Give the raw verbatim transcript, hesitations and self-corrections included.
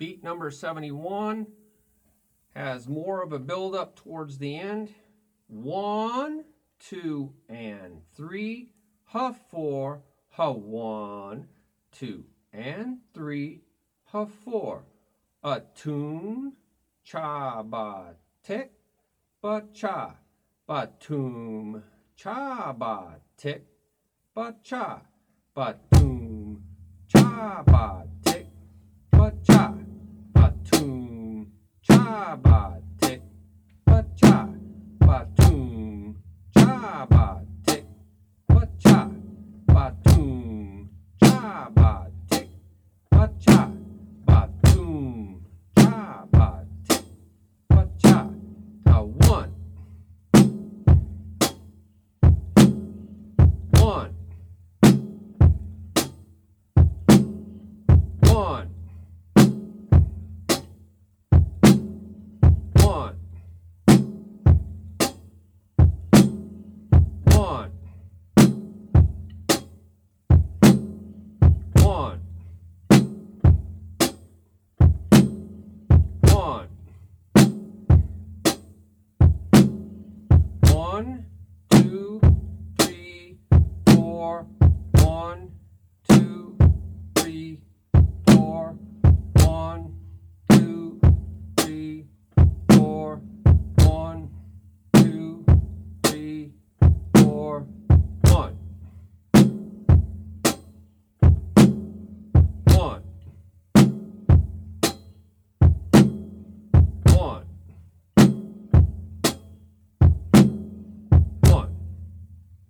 Beat number seventy-one has more of a build-up towards the end. One, two, and three. Ha, four. Ha, one, two, and three. Ha, four. A tune, cha, ba, tick, ba, cha. Ba, toom, cha, ba, tick, ba, cha. Ba, toom, cha, ba, tick, ba, cha. Ba, toom, cha, ba, tick, ba, cha. Ba, toom, cha, ba, tick, ba, cha. Ba, toom, cha, ba, tick, ba, cha. Ba, toom, cha, ba, tick, ba, cha. A one. One. One. One. One. One. One. One.